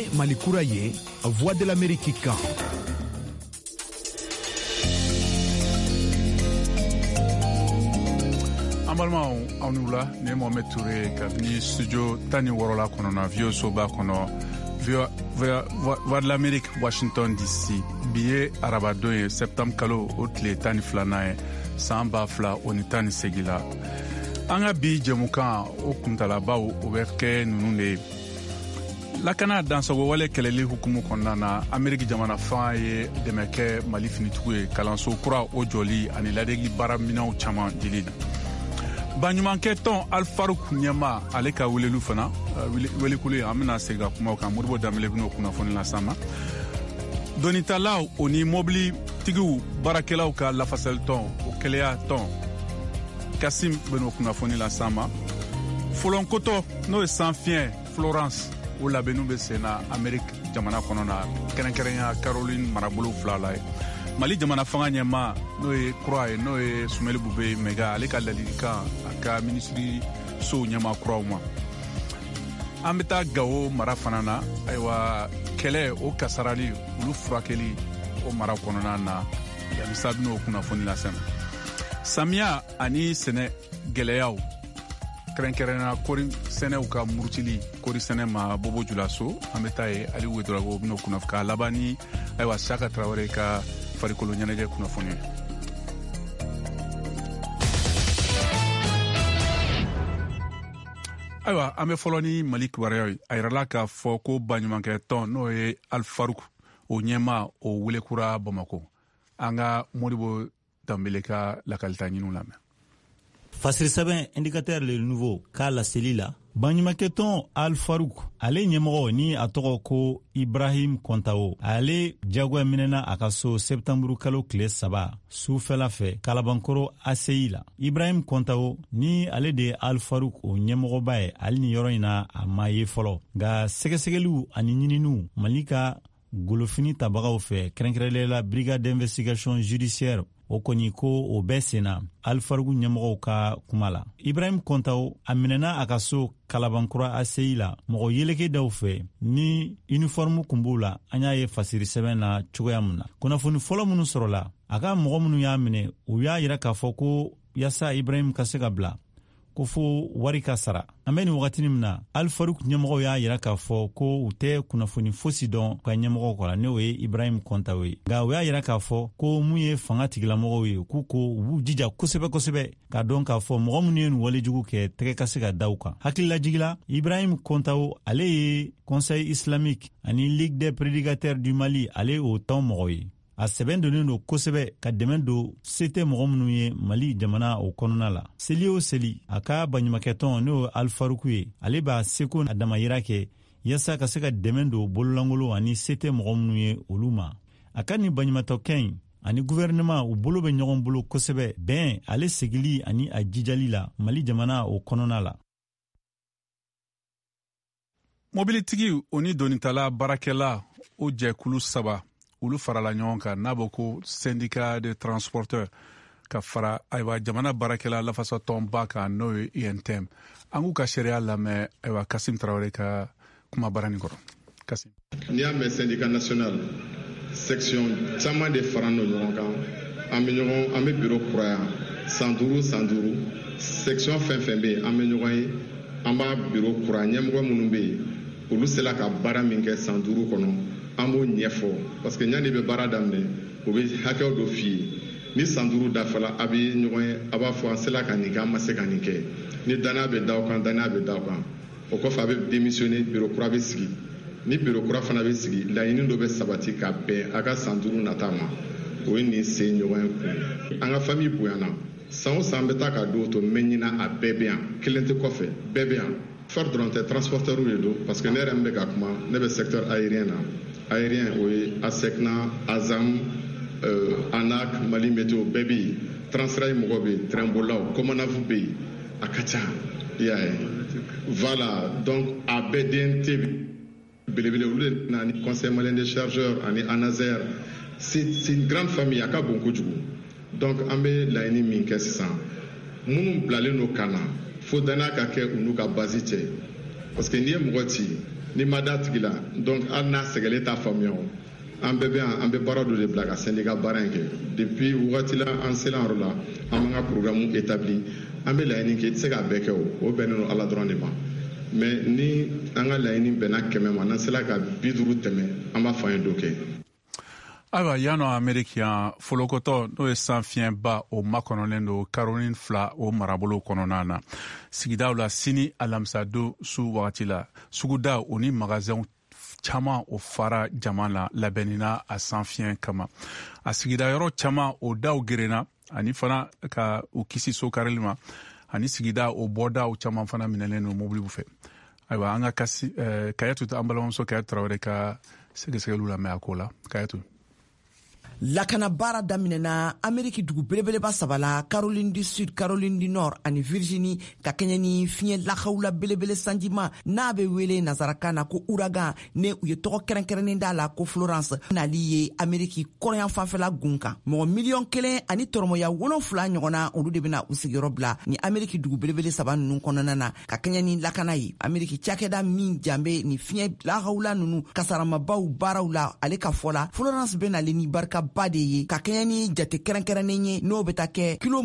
ye Mali kura ye Voix de l'Amérique kan. Ambalma awnula ne Mohamed Touré kabini studio tani worola kono na Vieux Soba kono Voix de l'Amérique Washington DC biye arabado ye septembre kalo otle tani flana ye samba fla onitani segila anga bi jemukan o kuntala baw o berke nunune lakana dansago wale kelele hukumu konna na Amerique jamana fa ye demeke Mali finitugu ye kalanso kura o joli ani ladegi baraminaw chama dilina banyumanke ton Alfaruk Nyama ale ka welelu fana welikule amina sega kuma kan murbo damele bino kuna foni la sama donitalaw oni mobili tigu barakelaw ka lafasel ton o kelea ton Kassim beno kuna foni la sama Folonkoto no e sanfien Florence o labenu be sena Amerique jamana konona kerenkerenya Caroline Marabolo flala Mali jamana fanga nyama no e croix no e Soumeli Boubé mega ale ka lalika aka ministry so nyama croix ambeta gawo mara fanana aywa kele o kasarali ulu furakeli o mara konona na ya misabino kuna foni la sema Samia ani sene geleyaw krenkerena kori sene uka murutili kori sene ma bobo julaso ambeta e ali wedorago bino kuna fka labani aywa Saka Traoré ka farikolo nyaneje kuna foni aywa ame foloni Malik Warayoy ayrala ka foko banyumanke ton no e Alfaruk o nyema o wulekura Bamako anga modibo tambeleka la kalita nyinu lame Fasiri sɛbɛn indicateur le nouveau ka la selila banyumaketon Alfaruk ale ɲɛmɔgɔ ni a tɔgɔ ko Ibrahim Kontao ale jagoya minɛna a ka so septembre kalo tile 3 sufɛla fɛ kalabankoro ACI la Ibrahim Kontao ni ale de Alfaruk o ɲɛmɔgɔba ye ale ni yɔrɔ in na a ma ye fɔlɔ nka sɛgɛsɛgɛliw ani ɲininiw Mali ka golofini tabagaw fɛ kɛrɛnkɛrɛnlela brigade d'investigation judiciaire o kɔni ko o bɛɛ senna Alfaruk ɲɛmɔgɔw ka kuma la Ibrahim Kontao a minɛna a ka so kalabankura ACI la mɔgɔ yeleke daw fɛ ni uniforme kun b'u la an y'a ye fasiri sɛbɛn na cogoya min na kunnafoni fɔlɔ minnu sɔrɔla a ka mɔgɔ minnu y'a minɛ u y'a yira k'a fɔ ko yasa Ibrahim ka se ka bila ko fo wari ka sara an bɛ nin wagatini min na Alfaruk ɲɛmɔgɔw y'a yira k'a fɔ ko u tɛ kunnafoni fosi dɔn ka ɲɛmɔgɔw kɔrɔ n'o ye Ibrahim Kontao ye nka u y'a yira k'a fɔ ko mun ye fanga tigilamɔgɔw ye k'u ko u b'u jija kosɛbɛ kosɛbɛ k'a dɔn k'a fɔ mɔgɔ minnu ye nin walejugu kɛ tɛgɛ ka se ka da u kan hakililajigila Ibrahim Kontao ale ye Conseil islamique ani Ligue des prédicateurs du Mali ale o tɔn mɔgɔ ye a sɛbɛn donnen don kosɛbɛ ka dɛmɛ don se tɛ mɔgɔ minnu ye Mali jamana o kɔnɔna la seli o seli a ka baɲumakɛtɔn n'o Alfaruk ye ale b'a seko a damayira kɛ yasa ka se ka dɛmɛ don bololangolo ani se tɛ mɔgɔ minnu ye olu ma a ka nin baɲumankɛtɔn ani gouvernement u bolo bɛ ɲɔgɔn bolo kosɛbɛ bɛn ale segili ani a jijali la Mali jamana o kɔnɔna la mobilitigi oni donitala barakɛla o jɛkulu 3 ulu farala ɲɔgɔn kan n'a bɔ ko syndicat de transporteur ka fara aywa jamana barakɛla lafasa tɔnba kan n'o ye INTM an k'u ka sariya lamɛn aywa Kassim Traoré ka kuma barani kɔrɔ Kassim n'i y'a mɛn syndicat national section caman de fara n'o ɲɔgɔn kan an bɛ bureau kura yan san duuru section fɛn fɛn bɛ yen an bɛ ɲɔgɔn ye an b'a bureau kura ɲɛmɔgɔ minnu bɛ yen olu sela ka baara min kɛ san 5 kɔnɔ an b'o ɲɛfɔ parce que ɲani bɛ baara daminɛ o bɛ hakɛw dɔ f'i ye ni san 5 dafala a bɛ ɲɔgɔn ye a b'a fɔ an sela ka nin kɛ an ma se ka nin kɛ ni danaya bɛ d'aw kan danaya bɛ d'aw kan o kɔfɛ a bɛ démissionner bureau kura bɛ sigi ni bureau kura fana bɛ sigi laɲini dɔ bɛ sabati ka bɛn a ka san 5 nata ma o ye nin sen ɲɔgɔn ye kun an ka famille bonyana san o san bɛ taa ka don to mɛ ɲina a bɛɛ bɛ yan kelen tɛ kɔfɛ bɛɛ bɛ yan far dɔrɔn tɛ transporteur de don parce que ne yɛrɛ min bɛ ka kuma ne bɛ secteur aérien na aérien o ye ASECNA AZAM ANAC Mali météo bɛɛ bɛ yen Transrail mɔgɔ bɛ yen train bolaw Komanafu bɛ yen a ka ca i y'a ye voilà donc a bɛɛ DNT belebele olu de na ni conseil malien des chargeurs ani ANASER c'est une grande famille a ka bon kojugu donc an bɛ laɲini min kɛ sisan minnu bilalen don ka na fo danaya ka kɛ u n'u ka base cɛ parce que n'i ye mɔgɔ ci ni ma da tigi la donc hali n'a sɛgɛlen t'a faamuya o an bɛɛ bɛ yan an bɛ baara dɔ de bila ka syndicat baara in kɛ depuis wagati la an sela yɔrɔ la an b'an ka programme établi an bɛ laɲini kɛ i tɛ se k'a bɛɛ kɛ o bɛnnen don ala dɔrɔn de ma mais ni an ka laɲini bɛnna 100 ma n'an sela ka 50 tɛmɛ an b'a fɔ an ye dɔ kɛ. Ayiwa yan nɔ Ameriki yan folokɔtɔ n'o ye san fiɲɛba o makɔnɔlen don Caroline 2 o marabolo kɔnɔna na sigidaw la sini alamisadon su wagati la suguda o ni magasinw caman o fara jama la labɛnnina a san fiɲɛ kama a sigida yɔrɔ caman o daw gerenna ani fana ka u kisi so karili ma ani sigida o bɔdaw caman fana minɛlen don mobiliw fɛ. Ayiwa an ka Kayetu an balimamuso Kayetu Tarawele ka sɛgɛsɛgɛliw lamɛn a ko la. Kayetu. Lakana baara daminɛna Ameriki dugu belebeleba sabala Caroline du Sud, Caroline du Nord ani Virginie ka kɛɲɛ ni fiɲɛ lakawla belebele sanjima n'a bɛ wele nazarakan na ko ouragan ne u ye tɔgɔ kɛrɛnkɛrɛnnen d'a la ko Florence nali ye Ameriki kɔrɔyan fanfɛla gun kan mɔgɔ 1,1 ani tɔrɔmɔya 7 ɲɔgɔnna olu de bɛna u sigiyɔrɔ bila ni Ameriki dugu belebele saba ninnu kɔnɔna na ka kɛɲɛ ni lakana ye Ameriki cakɛda min janbe ni fiɲɛ lakawla ninnu kasaramabaw baaraw la ale ka fɔ la Florence bɛnale ni barika ba de ye ka kɛɲɛ ni jate kɛrɛnkɛrɛnnen ye n'o bɛ taa kɛ kilo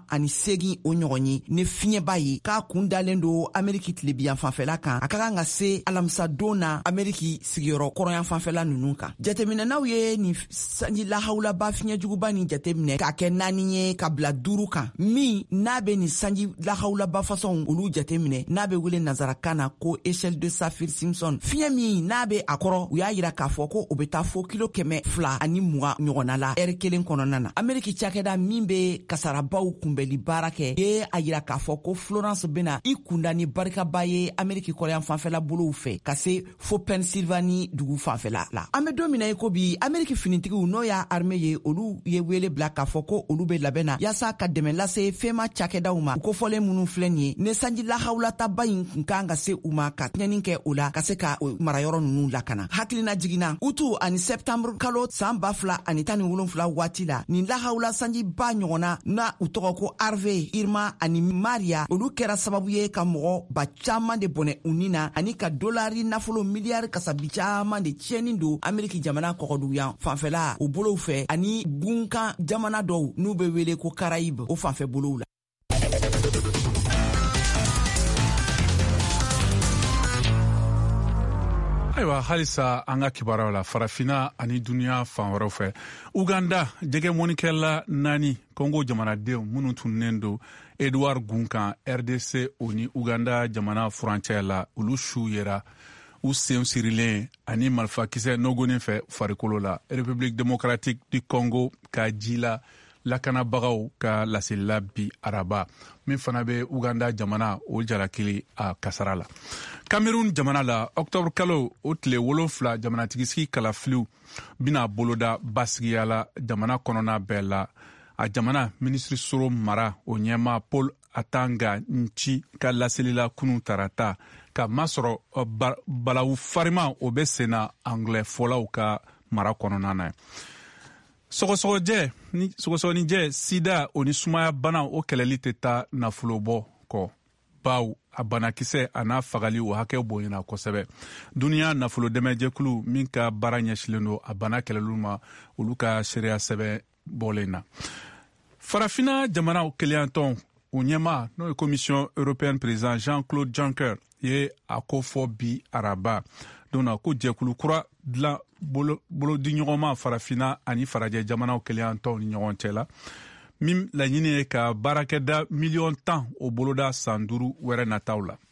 28 o ɲɔgɔn ye ni fiɲɛba ye k'a kun dalen don Ameriki tilebiyan fanfɛla kan a ka kan ka se alamisadon na Ameriki sigiyɔrɔ kɔrɔyan fanfɛla ninnu kan jateminɛnaw ye ni sanji lahawlaba fiɲɛjuguba ni jateminɛ k'a kɛ 4 ye ka bila 5 kan min n'a bɛ ni sanji lahawlaba fasɔn olu jateminɛ n'a bɛ wele nazarakan na ko échelle de Saffir-Simpson fiɲɛ min n'a bɛ a kɔrɔ u y'a yira k'a fɔ ko o bɛ taa fo kilo 200 ani 20 ɲɔgɔnna la ɛri kelen kɔnɔna na Ameriki cakɛda min bɛ kasarabaw kunbɛli baara kɛ ye a yira k'a fɔ ko Florence bɛna i kunda ni barikaba ye Ameriki kɔrɔyan fanfɛla bolow fɛ ka se fo Pennsylvanie dugu fanfɛla la an bɛ don min na i ko bi Ameriki finitigiw n'o y'a armée ye olu ye wele bila k'a fɔ ko olu bɛ labɛnna yaasa ka dɛmɛ lase fɛma cakɛdaw ma u kofɔlen minnu filɛ nin ye ni sanji lahawlataba in kun kan ka se u ma ka tiɲɛni kɛ o la ka se ka marayɔrɔ ninnu lakana hakilina jiginna utu ani septembre kalo san 2017 waati la nin lahawla sanji ba ɲɔgɔnna na u tɔgɔ ko Harvey, Irma ani Maria olu kɛra sababu ye ka mɔgɔ ba caman de bɔnɛ u ni na ani ka dolari nafolo miliyari kasabi caman de tiɲɛni don Ameriki jamana kɔgɔduyan fanfɛla o bolow fɛ ani gunkan jamana dɔw n'u bɛ wele ko Caraïbe o fanfɛ bolow la. Ayiwa halisa an ka kibaruyaw la farafina ani duniya fan wɛrɛw fɛ Uganda jɛgɛ mɔnikɛla 4 Kongo jamanadenw minnu tunnen don Edouard Gunkan RDC o ni Uganda jamana furancɛ la olu su yera u sen sirilen ani marifakisɛ nogonin fɛ farikolo la République démocratique du Congo ka ji la lakanabagaw ka laselila bi araba min fana bɛ Uganda jamana o jalakili a kasara la Cameroun jamana la octobre kalo o tile 7 jamanatigisi kalafiliw bina boloda basigiya la jamana kɔnɔna bɛɛ la a jamana ministre soro mara o ɲɛma Paul Atanga Nci ka laselila kunun tarata ka masɔrɔ balawu farima o bɛ senna anglais fɔlaw ka mara kɔnɔna na sɔgɔsɔgɔnijɛ sida o ni sumaya bana o kɛlɛli tɛ taa nafolo bɔ kɔ baw a banakisɛ a n'a fagali o hakɛ bonyana kosɛbɛ duniya nafolo dɛmɛjɛkulu min ka baara ɲɛsilen don a bana kɛlɛlu ma olu ka sariya sɛbɛn bɔlen na farafina jamanaw keleyantɔn o ɲɛma n'o ye commission européenne président Jean-Claude Juncker ye a ko fɔ bi araba don na ko jɛkulu kura dilan bolodiɲɔgɔnma farafina ani farajɛ jamanaw keleyantɔn ni ɲɔgɔn cɛ la min laɲini ye ka baarakɛda 10,000,000 o boloda san 5 wɛrɛ nataw la.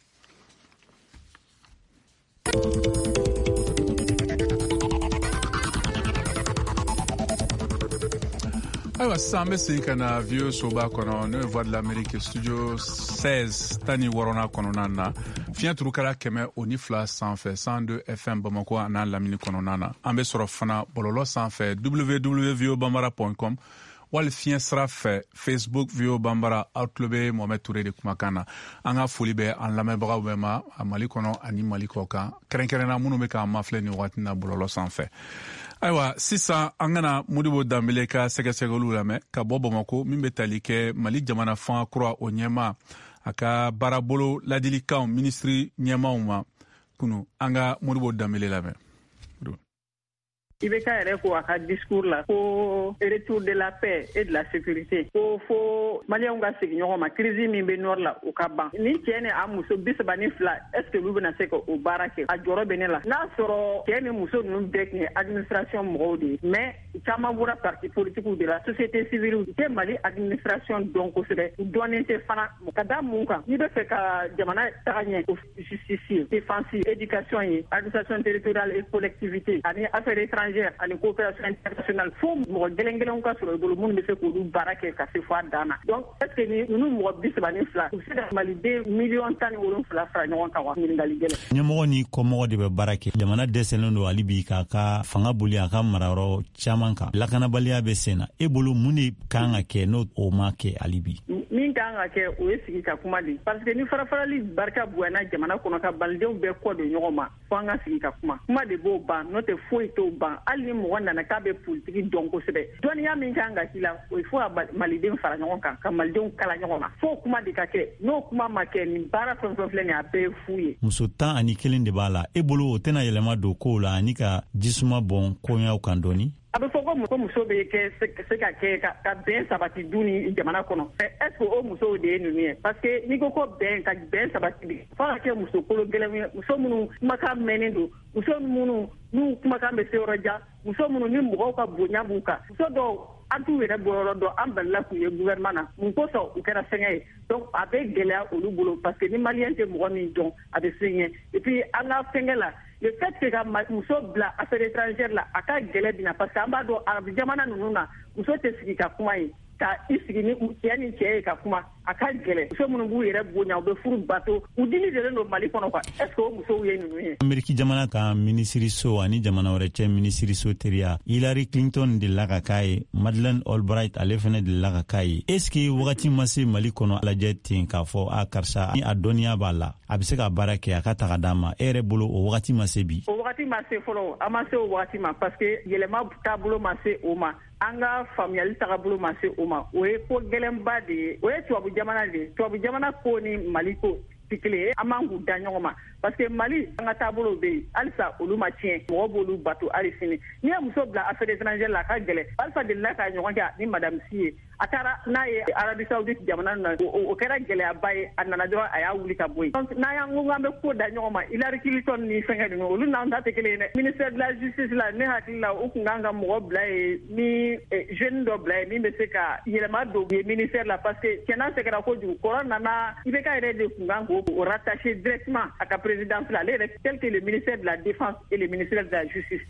Ayiwa sisan an bɛ segin ka na vieux soba kɔnɔ n'o ye voix de l'Amérique studio 16 tani wɔɔrɔnan kɔnɔna na fiɲɛ turukala 102 sanfɛ 102 FM Bamako a n'a lamini kɔnɔna na an bɛ sɔrɔ fana bɔlɔlɔ sanfɛ www.voabambara.com wali fiɲɛ sira fɛ Facebook VOA Bambara aw tulo bɛ Mohamed Touré de kumakan na an ka foli bɛ an lamɛnbagaw bɛɛ ma a Mali kɔnɔ ani Mali kɔ kan kɛrɛnkɛrɛnna minnu bɛ k'an mafilɛ nin wagati na bɔlɔlɔ sanfɛ. Ayiwa sisan an kana Modibo Dambele ka sɛgɛsɛgɛliw lamɛn ka bɔ Bamako min bɛ tali kɛ Mali jamana fanga kura o ɲɛma a ka baarabolo ladilikanw ministri ɲɛmaw ma kunu an ka Modibo Dembélé lamɛn. IBK yɛrɛ ko a ka discours la ko retour de la paix et de la sécurité ko fo maliyɛnw ka segin ɲɔgɔn ma crise min bɛ nord la o ka ban ni cɛ ni a muso 32 est ce que olu bɛna se ka o baara kɛ a jɔrɔ bɛ ne la n'a sɔrɔ cɛ ni muso ninnu bɛɛ tun ye administration mɔgɔw de ye mais caman bɔra parti politiques de la société civile u tɛ Mali administration dɔn kosɛbɛ u dɔnnen tɛ fana ka da mun kan n'i bɛ fɛ ka jamana taga ɲɛ justice défense éducation ye administration territoriale et collectivité ani affaires étrangères ani coopération internationale fo mɔgɔ gɛlɛn ka sɔrɔ i bolo minnu bɛ se k'olu baara kɛ ka se fo a dan na donc est ce que ni ninnu mɔgɔ 32 u bɛ se ka maliden 1,17 fara ɲɔgɔn kan wa ɲininkali gɛlɛn. ɲɛmɔgɔ ni kɔmɔgɔ de bɛ baara kɛ jamana dɛsɛlen don hali bi k'a ka fanga boli a ka marayɔrɔ caman kan lakanabaliya bɛ sen na e bolo mun de kan ka kɛ n'o o ma kɛ hali bi. min kan ka kɛ o ye sigi ka kuma de parce que ni farafarali barika bonyana jamana kɔnɔ ka balidenw bɛɛ kɔ don ɲɔgɔn ma fo an ka sigi ka kuma de b'o ban n'o tɛ foyi t'o ban hali ni mɔgɔ nana k'a bɛ politiki dɔn kosɛbɛ dɔnniya min kan ka k'i la o ye fo ka maliden fara ɲɔgɔn kan ka malidenw kala ɲɔgɔn na fo kuma de ka kɛ n'o kuma ma kɛ nin baara fɛn fɛn filɛ nin a bɛɛ ye fu ye. muso 11 de b'a la e bolo o tɛna yɛlɛma don kow la ani ka jisuma bɔn koɲaw kan dɔɔni. a bɛ fɔ ko muso bɛ se ka kɛ ka bɛn sabati du ni jamana kɔnɔ est ce que o musow de ye ninnu ye parce que n'i ko bɛn ka bɛn sabati de fo ka kɛ muso kolo gɛlɛn ye muso minnu kumakan mɛnnen don muso minnu n'u kumakan bɛ se yɔrɔ jan muso minnu ni mɔgɔw ka bonya b'u kan muso dɔw an t'u yɛrɛ bɔ yɔrɔ dɔn an balila k'u ye gouvernement na mun kosɔn u kɛra fɛngɛ ye donc a bɛ gɛlɛya olu bolo parce que ni maliyɛn tɛ mɔgɔ min dɔn a bɛ se ɲɛ et puis an ka fɛngɛ la le fait que ka muso bila affaire étrangère la a ka gɛlɛ bina parce que an b'a dɔn arabu jamana ninnu na muso tɛ sigi ka kuma ye ka i sigi ni cɛ ni cɛ ye ka kuma a ka gɛlɛ muso minnu b'u yɛrɛ bonya u bɛ furu bato u dimi delen don Mali kɔnɔ quoi est ce que o musow ye ninnu ye. Ameriki jamana ka minisiriso ani jamana wɛrɛ cɛ minisiriso teriya Hillary Clinton de la ka k'a ye Madeleine Albright ale fɛnɛ de la ka k'a ye est ce que wagati ma se Mali kɔnɔ lajɛ ten k'a fɔ a karisa ni a dɔnniya b'a la a bɛ se ka baara kɛ a ka taga d'a ma e yɛrɛ bolo o wagati ma se bi. o wagati ma se fɔlɔ a ma se o wagati ma parce que yɛlɛma taabolo ma se o ma an ka faamuyali tagabolo ma se o ma o ye ko gɛlɛnba de ye o ye tubabu jamana de ye tubabu jamana ko ni Mali ko tɛ kelen ye an man k'u da ɲɔgɔn ma parce que Mali an ka taabolow bɛ yen halisa olu ma tiɲɛ mɔgɔ b'olu bato hali sini n'i ye muso bila affaire étrangère la a ka gɛlɛn Alpha delila k'a ɲɔgɔn kɛ ni madame Si ye a taara n'a ye Arabie Saoudite jamana na o kɛra gɛlɛyaba ye a nana dɔrɔn a y'a wuli ka bɔ yen donc n'an y'an ko k'an bɛ ko da ɲɔgɔn ma Hillary Clinton ni fɛnkɛ ninnu olu n'an ta tɛ kelen ye dɛ ministère de la justice la ne hakili la o tun kan ka mɔgɔ bila ye ni jeune dɔ bila ye min bɛ se ka yɛlɛma don ye ministère la parce que cɛnna sɛgɛra kojugu kɔrɔ nana IBK yɛrɛ de tun kan k'o rattacher directement à ka présidence la ale yɛrɛ tel que le ministère de la défense et le ministère de la justice.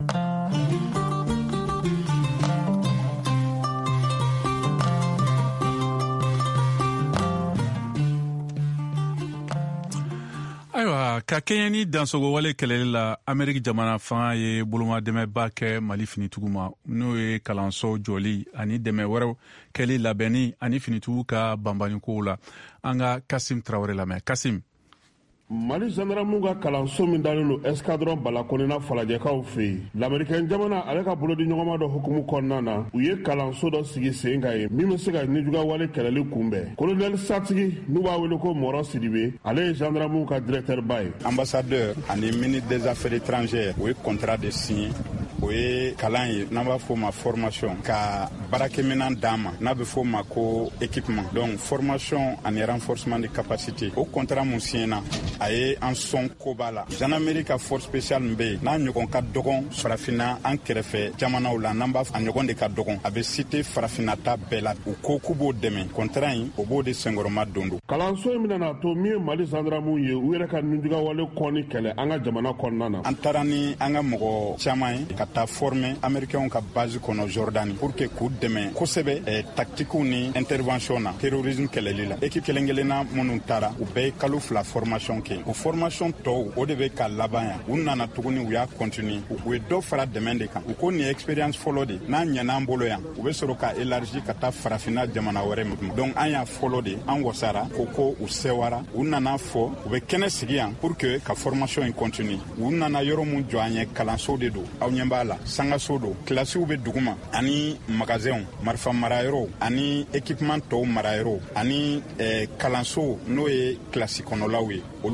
ayiwa ka kɛɲɛ ni dansogo wale kɛlɛli la Ameriki jamana fanga ye bolomadɛmɛba kɛ Mali finitugu ma n'o ye kalanso jɔli ani dɛmɛ wɛrɛw kɛli labɛnni ani finitugu ka banbanikow la an ka Kasim Traoré lamɛn. Kasim. Mali gendarmew ka kalanso min dalen don escadron balakonina falajɛkaw fɛ yen l'américain jamana ale ka bolodi ɲɔgɔnma dɔ hukumu kɔnɔna na u ye kalanso dɔ sigi sen kan ye min bɛ se ka nijuga wale kɛlɛli kunbɛn colonel Satigi n'u b'a wele ko Mɔrɔ Sidibe ale ye gendarmew ka directeur ba ye. Ambassadeur ani ministre des affaires étrangères o ye contrat de signé o ye kalan ye n'an b'a fɔ ma formation ka baarakɛminɛn d'an ma n'a bɛ fɔ ma ko équipement donc formation ani renforcement de capacité o contrat mun signé na a ye an sɔn koba la gendarmerie ka force spéciale min bɛ yen n'a ɲɔgɔn ka dɔgɔn farafinna an kɛrɛfɛ jamanaw la n'an b'a a ɲɔgɔn de ka dɔgɔn a bɛ cité farafinna ta bɛɛ la u ko k'u b'o dɛmɛ contrat in o b'o de senkɔrɔma don don. kalanso in bɛna to min ye Mali gendarmew ye u yɛrɛ ka nijuga wale kɔni kɛlɛ an ka jamana kɔnɔna na. an taara ni an ka mɔgɔ caman ye ka taa former américains ka base kɔnɔ Jordani pour que k'u dɛmɛ kosɛbɛ tactiques ni intervention na terrorisme kɛlɛli la équipe kelen-kelenna minnu taara u bɛɛ ye kalo 2 formation kɛ o formation tɔw o de bɛ ka laban yan u nana tuguni u y'a continuer u ye dɔ fara dɛmɛ de kan u ko nin ye expérience fɔlɔ de n'a ɲɛna an bolo yan u bɛ sɔrɔ ka élargi ka taa farafinna jamana wɛrɛ ma donc an y'a fɔlɔ de an wasara ko u sewara u nana fɔ u bɛ kɛnɛ sigi yan pour que ka formation in continue u nana yɔrɔ mun jɔ an ye kalanso de don aw ɲɛ b'a la sangaso don kilasiw bɛ duguma ani magasinw marifa marayɔrɔw ani équipement tɔw marayɔrɔw ani kalanso n'o ye kilasi kɔnɔlaw ye olu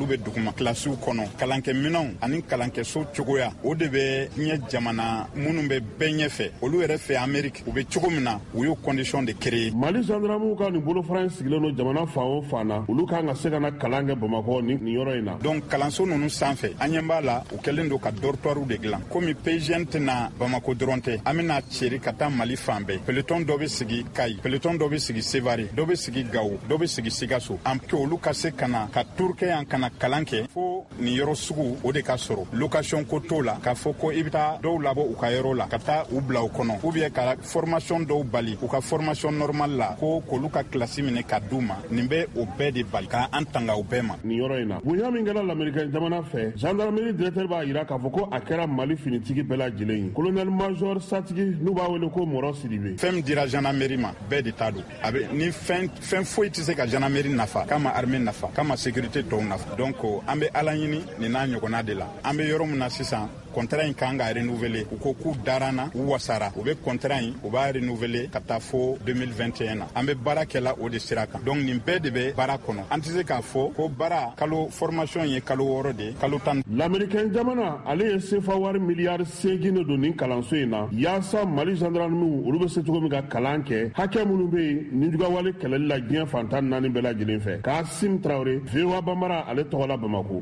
be duguma kilasiw kɔnɔ kalankɛ minɛnw ani kalankɛso cogoya o de bɛ diɲɛ jamana minnu bɛ bɛɛ ɲɛfɛ olu yɛrɛ fɛ Ameriki u bɛ cogo min na u y'o condition de créer. Mali gendarmew ka nin bolofara in sigilen don jamana fan o fan na olu kan ka se ka na kalan kɛ Bamakɔ nin yɔrɔ in na. Donc kalanso ninnu sanfɛ an ɲɛ b'a la u kɛlen don ka dortoirs de dilan komi PGN tɛna Bamakɔ dɔrɔn tɛ an bɛna cɛri ka taa Mali fan bɛɛ peloton dɔ bɛ sigi Kayi peloton dɔ bɛ sigi Sevare dɔ bɛ sigi Gawo dɔ bɛ sigi Sikaso an kɛ olu ka se ka na ka turukɛ yan ka na kalan kɛ fo nin yɔrɔ sugu o de ka sɔrɔ location ko t'o la k'a fɔ ko i bɛ taa dɔw labɔ u ka yɔrɔ la ka taa u bila u kɔnɔ ou bien ka formation dɔw bali u ka formation normale la ko k'olu ka kilasi minɛ ka d'u ma nin bɛ o bɛɛ de bali ka an tanga o bɛɛ ma. Nin yɔrɔ in na bonya min kɛra lamɛrikɛn jamana fɛ gendarmerie directeur b'a yira k'a fɔ ko a kɛra Mali finitigi bɛɛ lajɛlen ye. Colonel Major Satigi n'u b'a wele ko Mɔrɔ Sidibe. Fɛn min dira gendarmerie ma bɛɛ de ta don a bɛ ni fɛn foyi tɛ se ka gendarmerie nafa k'a ma armée nafa k'a ma sécurité tɔw nafa donc an bɛ Ala ɲini nin n'a ɲɔgɔnna de la an bɛ yɔrɔ min na sisan contrat in kan ka renouveler u ko k'u darana u wasara u bɛ contrat in u b'a renouveler ka taa fo 2021 na an bɛ baara kɛla o de sira kan donc nin bɛɛ de bɛ baara kɔnɔ an tɛ se k'a fɔ ko baara kalo formation ye kalo 6 de kalo 10. L'américain jamana ale ye sefa wari miliyari 8 de don nin kalanso in na yaasa Mali gendarmew olu bɛ se cogo min ka kalan kɛ hakɛ minnu bɛ yen ni jugawale kɛlɛli la diɲɛ fantan 4 bɛɛ lajɛlen fɛ. Kasim Traoré VOA Bambara ale tɔgɔ la Bamako.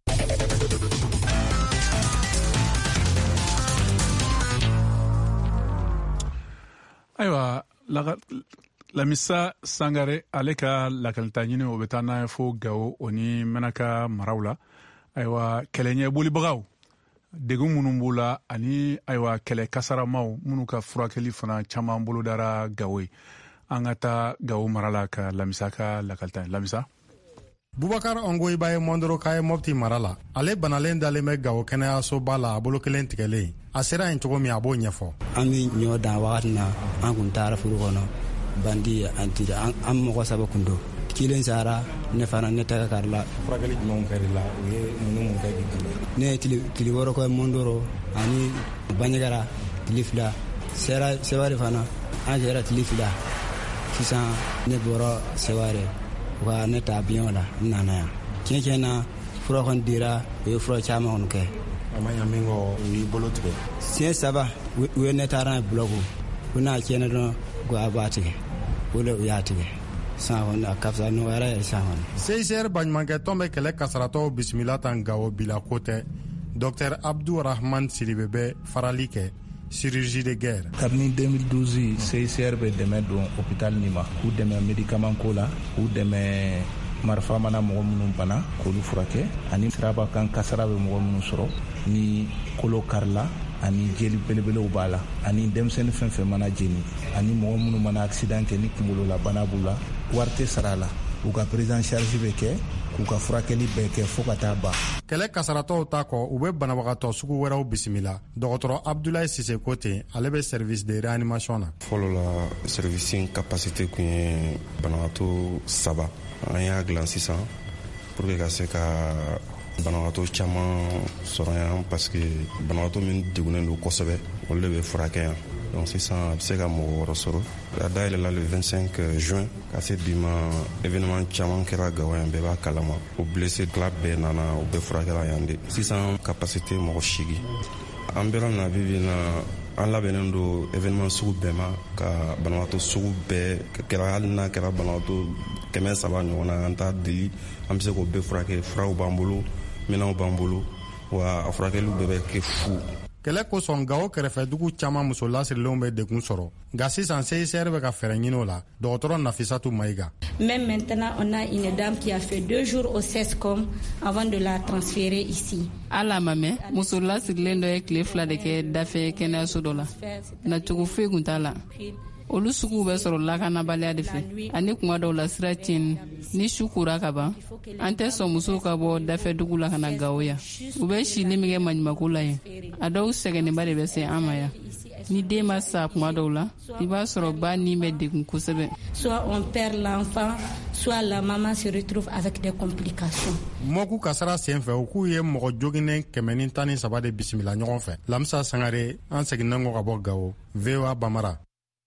Ayiwa Lamisa Sangare ale ka lakalita ɲini o bɛ taa n'a ye fo Gawo o ni Menaka maraw la. Ayiwa kɛlɛɲɛ bolibagaw degun minnu b'u la ani ayiwa kɛlɛ kasaramaw minnu ka furakɛli fana caman bolo dara Gawo ye. An ka taa Gawo mara la ka Lamisa ka lakalita ye. Lamisa. Bubakar Ongoiba ye Mondoro ka ye Mopti mara la. Ale banalen dalen bɛ Gawo kɛnɛyasoba la a bolo kelen tigɛlen. A sera yen cogo min a b'o ɲɛfɔ. An bɛ ɲɔ dan wagati na an kun taara furu kɔnɔ bandi an mɔgɔ 3 kun don. Kelen sara ne fana ne tɛgɛ kari la. Furakɛli jumɛnw kɛr'i la u ye mun kɛ k'i kunbɛn? Ne ye tile 6 kɛ Mondoro ani Banɲagara tile 2 Seware fana an kɛra tile 2 sisan ne bɔra Seware u ka ne ta avion la n nana yan tiɲɛ na fura kɔni dira u ye fura caman kɔni kɛ. A ma ɲa min kɔ u y'i bolo tigɛ? Siɲɛ 3 u ye ne taara n'a ye bloc ko n'a tiɲɛna dɔrɔn ko a b'a tigɛ o de u y'a tigɛ. CICR baɲumankɛ tɔn bɛ kɛlɛ kasaratɔw bisimila tan Gawo bila ko tɛ. Dr Abdou Rahman Sidibe bɛ farali kɛ chirurgie de guerre. Kabini 2012 CICR bɛ dɛmɛ don hôpital nin ma k'u dɛmɛ médicament ko la k'u dɛmɛ marifa mana mɔgɔ minnu bana k'olu furakɛ ani siraba kan kasara bɛ mɔgɔ minnu sɔrɔ ni kolo karila ani jeli belebelew b'a la ani denmisɛnnin fɛn fɛn mana jeni ani mɔgɔ minnu mana accident kɛ ni kunkolo la bana b'u la wari tɛ sara la u ka prise en charge bɛ kɛ k'u ka furakɛli bɛɛ kɛ fo ka taa ban. Kɛlɛ kasaratɔw ta kɔ u bɛ banabagatɔ sugu wɛrɛw bisimila. Dɔgɔtɔrɔ Abdoulaye Sise ko ten ale bɛ service de réanimation na. Fɔlɔ la service in capacité kun ye banabagatɔ 3 an y'a dilan sisan pour que ka se ka banabagatɔ caman sɔrɔ yan parce que banabagatɔ min degunnen don kosɛbɛ olu de bɛ furakɛ yan. Donc sisan a bɛ se ka mɔgɔ wɔɔrɔ sɔrɔ a dayɛlɛla le 25 juin ka se bi ma événement caman kɛra Gawo yan bɛɛ b'a kalama o blessé tila bɛɛ nana u bɛɛ furakɛla yan de sisan capacité mɔgɔ 8 an bɛɛ na bibi na an labɛnnen don événement sugu bɛɛ ma ka banabagatɔ sugu bɛɛ kɛra hali n'a kɛra banabagatɔ 300 ɲɔgɔn na an t'a deli an bɛ se k'o bɛɛ furakɛ furaw b'an bolo minɛnw b'an bolo wa a furakɛliw bɛɛ bɛ kɛ fu. Kɛlɛ kosɔn Gawo kɛrɛfɛ dugu caman muso lasirilenw bɛ degun sɔrɔ nka sisan CICR bɛ ka fɛɛrɛ ɲini o la. Dɔgɔtɔrɔ Nafisatu Maïga. Même maintenant on a une dame qui a fait 2 jours au CESCOM avant de la transférer ici. Ala mame muso lasirilen dɔ ye tile 2 de kɛ dafɛ kɛnɛyaso dɔ la nacogo foyi kun t'a la. Olu sugu bɛ sɔrɔ lakanabaliya de fɛ ani kuma dɔw la sira tiɲɛni ni su kora ka ban an tɛ sɔn musow ka bɔ dafɛ dugu la ka na Gawo yan u bɛ sili min kɛ maɲumako la yen a dɔw sɛgɛnnenba de bɛ se an ma yan ni den ma sa kuma dɔw la i b'a sɔrɔ ba ni bɛ degun kosɛbɛ. Soit on perd l'enfant soit la maman se retrouve avec des complications. Mɔku kasara senfɛ u k'u ye mɔgɔ joginnen 113 de bisimila ɲɔgɔn fɛ. Lamisa Sangare an seginnen kɔ ka bɔ Gawo VOA Bamara.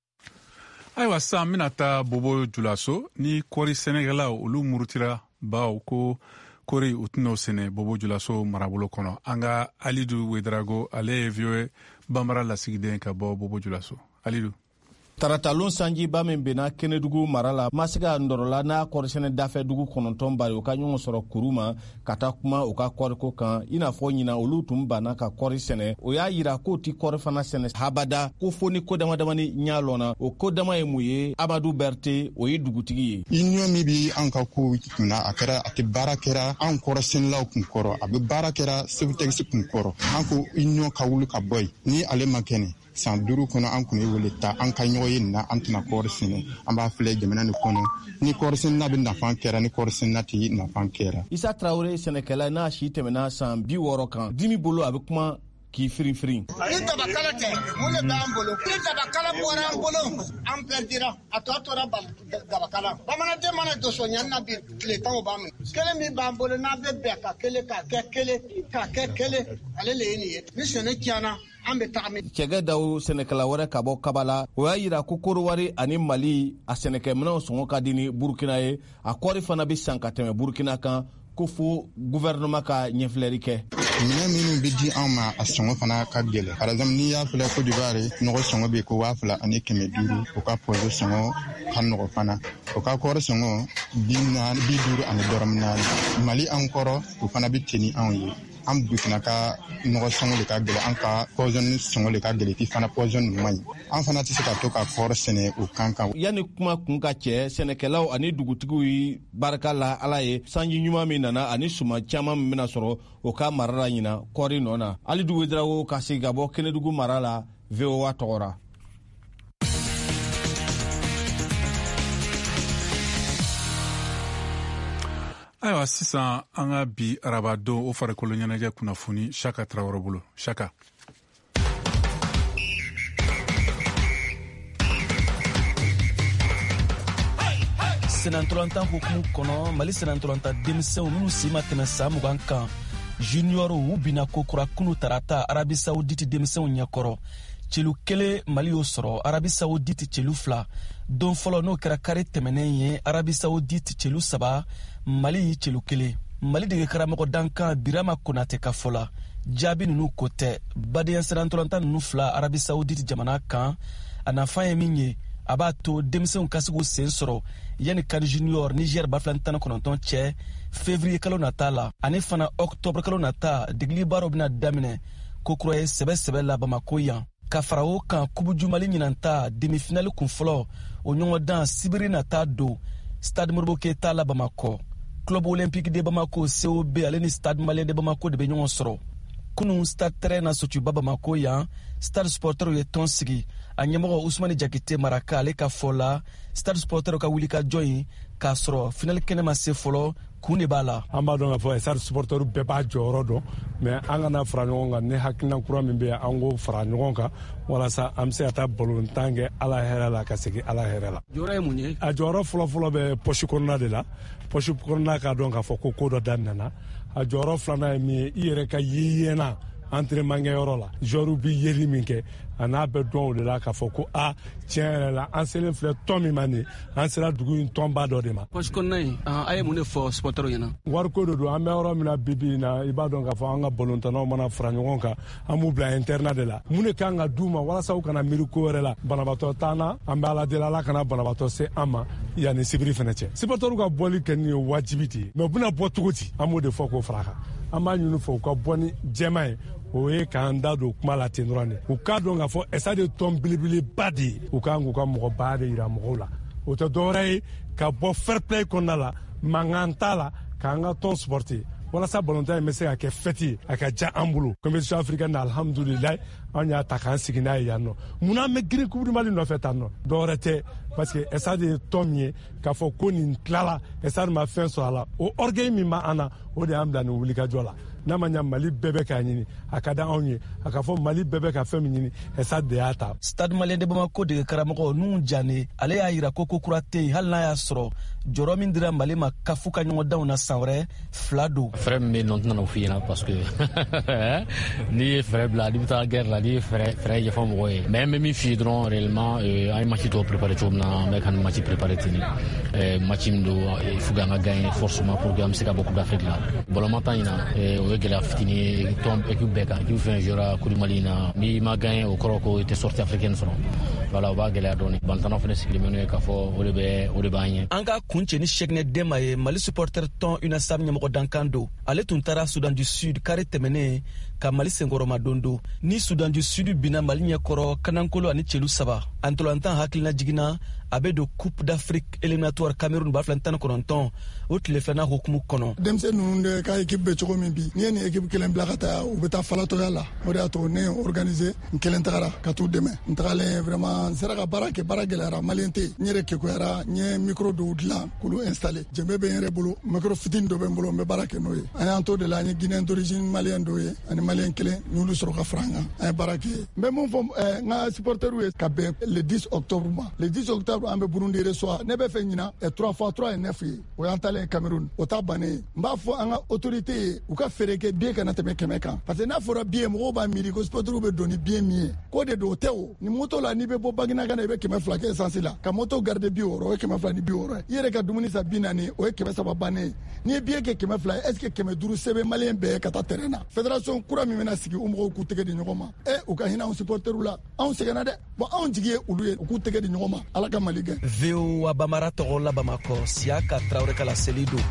Ayiwa sisan bɛna taa Bobo Julaso ni kɔɔri sɛnɛkɛlaw olu murutira bawo ko kori u tɛn'o sɛnɛ Bobo Julaso marabolo kɔnɔ. An ka Alidu Wedrago, ale ye VOA Bambara lasigiden ka bɔ Bobo Julaso. Alidu. Taratalon sanjiba min bena Kenedugu mara la ma se ka ndɔrɔla n'a kɔrisɛnɛ dafɛ dugu 9 bari u ka ɲɔgɔn sɔrɔ kuru ma ka taa kuma u ka kɔriko kan i n'a fɔ ɲina olu tun banna ka kɔri sɛnɛ o y'a yira k'o ti kɔri fana sɛnɛ habada ko fo ni ko damadamani ɲa lɔnna o ko dama ye mun ye Amadu Berte o ye dugutigi ye union min bi an ka ko kunna a tɛ baara kɛra an kɔrɔsɛnɛlaw kun kɔrɔ a bɛ baara kɛra Sevtex kun kɔrɔ an ko union ka wuli ka bɔ yen ni ale ma kɛnɛ san 5 kɔnɔ an kun ye wele ta an ka ɲɔgɔn ye na an tɛna kɔri sɛnɛ an b'a filɛ jamana ni kɔnɔ ni kɔri sɛnɛ bɛ nafan kɛra ni kɔri sɛnɛ tɛ nafan kɛra. Isa Traore sɛnɛkɛla n'a si tɛmɛna san 60 kan dimi bolo a bɛ kuma k'i firin-firin. Ni tabakala tɛ mun de b'an bolo ni tabakala bɔra an bolo an perdira a tɔ tora tabakala bamanaden mana doso ɲani na bi tile 10 b'an minɛ kelen min b'an bolo n'a bɛ bɛn ka kelen k'a kɛ kelen ale le ye nin ye ni sɛnɛ tiɲɛna an bɛ taga min. Cɛgɛ daw sɛnɛkɛla wɛrɛ ka bɔ Kabala o y'a yira ko Korowari ani Mali a sɛnɛkɛminɛw sɔngɔ ka di ni Burkina ye a kɔri fana bɛ san ka tɛmɛ Burkina kan ko fo gouvernement ka ɲɛfilɛri kɛ. Minɛn minnu bɛ di an ma a sɔngɔ fana ka gɛlɛn par exemple n'i y'a filɛ Côte d'Ivoire nɔgɔ sɔngɔ bɛ ko 2000 ani 500 o ka pozo sɔngɔ ka nɔgɔ fana o ka kɔri sɔngɔ 50 ani dɔrɔmɛ 4 Mali an kɔrɔ o fana bɛ ten ni anw ye an Burkina ka nɔgɔ sɔngɔ de ka gɛlɛn an ka poison sɔngɔ de ka gɛlɛn ti fana poison man ɲi an fana tɛ se ka to ka kɔri sɛnɛ o kan yanni kuma kun ka cɛ sɛnɛkɛlaw ani dugutigiw yi barika la Ala ye sanji ɲuman min nana ani suma caman min bɛna sɔrɔ o ka mara la ɲina kɔri nɔ na Alidu Wedrago ka sigi ka bɔ Kenedugu mara la VOA tɔgɔra. Ayiwa sisan an ka bi arabadon o farikolo ɲɛnajɛ kunnafoni Shaka Traore bolo. Shaka. Senantolantan hukumu kɔnɔ Mali senantolantan denmisɛnw minnu si ma tɛmɛ san 20 kan junior u bina ko kura kunu tarata Arabi Saoudite denmisɛnw ɲɛkɔrɔ celu 1 Mali y'o sɔrɔ Arabi Saoudite celu 2 don fɔlɔ n'o kɛra kari tɛmɛnen ye Arabi Saoudite celu 3 Mali celu 1 Mali dege karamɔgɔ dankan Birama Konate ka fɔ la jaabi ninnu ko tɛ badenya senantolantan ninnu 2 Arabi Saoudite jamana kan a nafan ye min ye a b'a to denmisɛnw ka se k'u sen sɔrɔ yanni CAN junior Niger 2019 cɛ février kalo nata la ani fana octobre kalo nata degeli baaraw bɛna daminɛ ko kura ye sɛbɛ la Bamako yan ka fara o kan kubu jumali ɲinanta demi-finale kun fɔlɔ o ɲɔgɔndan sibiri nata don Stade Modibo Keita la Bamako Club Olympique de Bamako COB ale ni Stade Malien de Bamako de bɛ ɲɔgɔn sɔrɔ kunun Stade Terrain na Sotuba Bamako yan Stade Sporteur ye tɔn sigi a ɲɛmɔgɔ Ousmane Jakite Maraka ale ka fɔ la Stade Sporteur ka wuli ka jɔ yen k'a sɔrɔ finale kɛnɛ ma se fɔlɔ kun de b'a la. An b'a dɔn k'a fɔ Stade Sporteur bɛɛ b'a jɔyɔrɔ dɔn mais an kana fara ɲɔgɔn kan ni hakilina kura min bɛ yen an k'o fara ɲɔgɔn kan walasa an bɛ se ka taa balontan kɛ Ala hɛrɛ la ka segin Ala hɛrɛ la. Jɔyɔrɔ ye mun ye? A jɔyɔrɔ fɔlɔfɔlɔ bɛ poche kɔnɔna de la poche kɔnɔna k'a dɔn k'a fɔ ko dɔ daminɛna a jɔyɔrɔ filanan ye min ye i yɛrɛ ka yeyena entraînement kɛyɔrɔ la joueur bi yeli min kɛ a n'a bɛ dɔn o de la k'a fɔ ko a tiɲɛ yɛrɛ la an selen filɛ tɔn min ma nin an sera dugu in tɔnba dɔ de ma. Poche kɔnɔna in a ye mun de fɔ supporter ɲɛna? Wariko de don an bɛ yɔrɔ min na bibi in na i b'a dɔn k'a fɔ an ka balontannaw mana fara ɲɔgɔn kan an b'u bila internat de la mun de kan ka d'u ma walasa u kana miiri ko wɛrɛ la banabaatɔ t'an na an bɛ Ala deli Ala kana banabaatɔ se an ma yanni sibiri fana cɛ supporter ka bɔli kɛ nin ye wajibi de ye mais u bɛna bɔ cogo di an b'o de fɔ k'o fara a kan an b'a ɲini fɔ u ka bɔ ni jɛman ye o ye k'an da don kuma la ten dɔrɔn de u k'a dɔn k'a fɔ stade ye tɔn belebeleba de ye u kan k'u ka mɔgɔbaya de yira mɔgɔw la o tɛ dɔwɛrɛ ye ka bɔ fair play kɔnɔna la mankan t'a la k'an ka tɔn supporter walasa balontan in bɛ se ka kɛ fɛti ye a ka ja an bolo compétition africaine na alhamdulilayi an y'a ta k'an sigi n'a ye yan nɔ munna an bɛ girin coupe du Mali nɔfɛ tan nɔ dɔwɛrɛ tɛ parce que stade ye tɔn min ye k'a fɔ ko nin tilala stade ma fɛn sɔrɔ a la o orgueil min b'an na o de y'an bila nin wulikajɔ la n'a ma ɲɛ Mali bɛɛ bɛ k'a ɲini a ka di anw ye a ka fɔ Mali bɛɛ bɛ ka fɛn min ɲini stade de y'a ta. Stade Malien de Bamako dege karamɔgɔ Nuhu Jane ale y'a yira ko kokura tɛ yen hali n'a y'a sɔrɔ jɔrɔ min dira mali ma kafu ka ɲɔgɔndanw na san wɛrɛ 2 don. fɛrɛ min bɛ nɔ tɛna o f'i ɲɛna parce que n'i ye fɛrɛ bila n'i bɛ taa guerre la n'i ye fɛrɛ ɲɛfɔ mɔgɔw ye mais n bɛ min f'i ye dɔrɔn réellement an ye match tɔw préparé cogo min na an bɛ ka nin match préparé ten match min don il faut que an ka gagner forcément pour que an bɛ se ka bɔ coupe d'Afrique la bɔlɔma ta in na o ye gɛlɛya fitini ye tɔn équipe bɛɛ kan équipe fɛn jouera coupe du Mali in na n'i ma gagner o kɔrɔ ko i tɛ sortie africaine sɔrɔ voilà o b'a gɛlɛya dɔɔni bantanaw fana sigilen bɛ n'o ye k'a fɔ o de b'an ɲɛ. An ka kun cɛ ni Cheikhne Dema ye Mali supporter tɔn UNASAM ɲɛmɔgɔ dankan don ale tun taara Sudan du Sud kari tɛmɛnen ka Mali senkɔrɔma don ni Sudan du Sud bina Mali ɲɛkɔrɔ kanankolo ani celu 3 an ntolantan hakilina jiginna a bɛ don coupe d'Afrique éliminatoire Cameroun 2019 o tile filanan hukumu kɔnɔ. Denmisɛn ninnu de ka équipe bɛ cogo min bi n'i ye nin équipe kelen bila ka taa u bɛ taa falatɔya la o de y'a to ne organiser n kelen tagara ka t'u dɛmɛ n tagalen vraiment n sera ka baara kɛ baara gɛlɛyara maliyɛn tɛ n yɛrɛ kekunyara n ye micro dɔw dilan k'olu installer jɛnbɛ bɛ n yɛrɛ bolo micro fitini dɔ bɛ n bolo n bɛ baara kɛ n'o ye an y'an to de la an ye Guinéen d'origine maliyɛn dɔw ye ani maliyɛn kelen n y'olu sɔrɔ ka fara an kan an ye baara kɛ n bɛ mun fɔ n ka supporters ye ka bɛn le 10 octobre ma le 10 octobre an bɛ Burundi reçoit ne bɛ fɛ ɲina 3x3 ye 9 ye o y'an talen Cameroun o t'a bannen n b'a fɔ an ka autorité ye u ka fɛɛrɛ kɛ billet kana tɛmɛ 100 kan parce que n'a fɔra billet mɔgɔw b'a miiri ko supporters bɛ don ni billet min ye k'o de don o tɛ o ni moto la n'i bɛ bɔ Baginda kana i bɛ 200 kɛ essence la ka moto garder 60 o ye 200 ni 60 i yɛrɛ ka dumuni san 40 o ye 300 bannen n'i ye billet kɛ 200 est ce que 500 sɛbɛn maliyɛn bɛɛ ka taa terrain na fédération kura min bɛna sigi o mɔgɔw k'u tɛgɛ di ɲɔgɔn ma u ka hinɛ anw supporters la anw sɛgɛnna dɛ bon anw jigi ye olu ye u k'u tɛgɛ di ɲɔgɔn ma ala ka Mali gɛn. VOA Bamara tɔgɔ la Bamakɔ Siaka Traoré ka laseli don.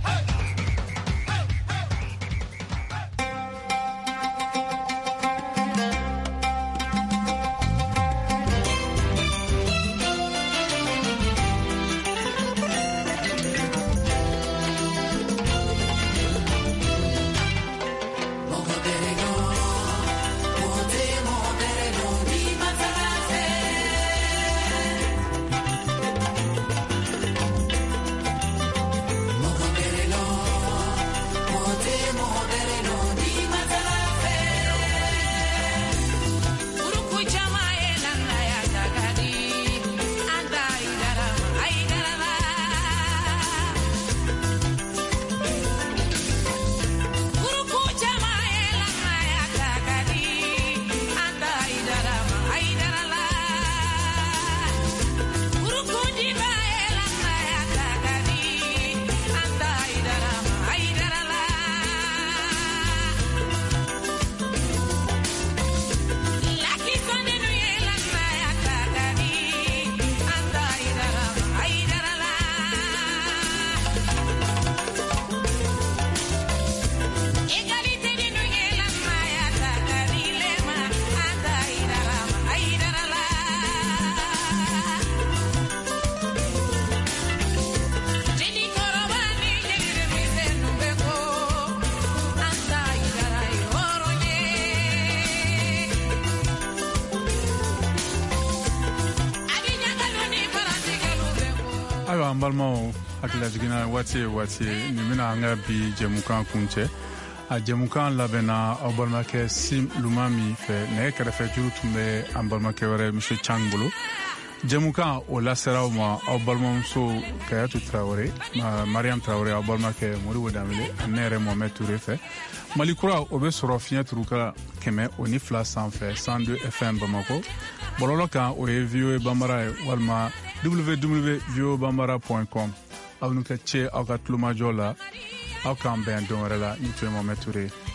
ayiwa an balimaw hakilila jiginna waati ye waati ye nin bɛna an ka bi jɛmukan kun cɛ a jɛmukan labɛnna aw balimakɛ Sim Luma min fɛ nɛgɛ kɛrɛfɛ juru tun bɛ an balimakɛ wɛrɛ monsieur Chang bolo jɛmukan o lasera aw ma aw balimamuso Kayatu Traoré Mariam Traoré aw balimakɛ Modibo Danbele ani ne yɛrɛ Mohamed Touré fɛ Mali kura o bɛ sɔrɔ fiɲɛ turuka 102 sanfɛ 102 FM Bamako bɔlɔlɔ kan o ye VOA Bambara ye walima www.voabambara.com aw n'u ka ce aw ka tulomajɔ la aw k'an bɛn don wɛrɛ la ni tun ye Mohamed Touré